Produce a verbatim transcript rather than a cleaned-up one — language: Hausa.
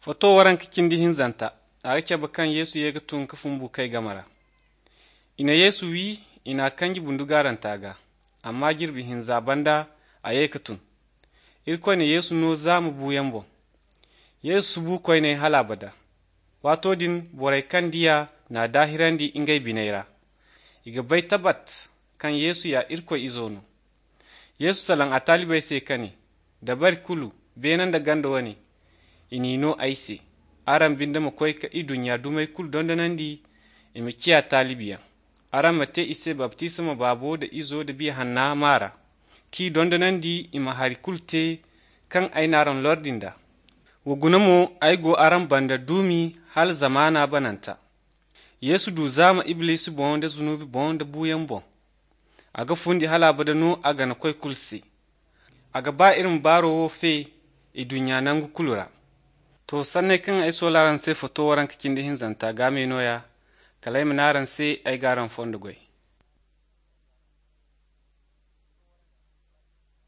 Foto waran kikindi hinzanta aga keba kan Yesu yega tun ka fumbu kai gamara. Ina Yesu wi ina kangi bundu garantaga amma girbi hinza banda a yeka tun. Irko ne Yesu no zamu buyan bon. Yesu bu koy ne hala bada. Wato din borai kan diya na dahirandi ingai binaira. Iga bai tabat kan Yesu ya irko izono. Yesu salan a talibai sai kani da bari kulu benan da gando wani. Inino aise aran binda ma koy ka i dunya dumai kul dondonandi imi kiya talibiya aran mate ise baptisma babo da izo da biya hanna mara ki dondonandi ima hari kulte kan ainaran lordinda wugunamo aigo aran banda dumi hal zamana bananta Yesu du zama iblis bon da zunubi bon da buyan bon aga fundi hala badano aga na koy kulse aga ba irin baro fe i dunya nangu kulura. To sanne kan ai so laran sai foto waran kikin da hinzanta game noya kalai minaran sai ai garan fondo goy.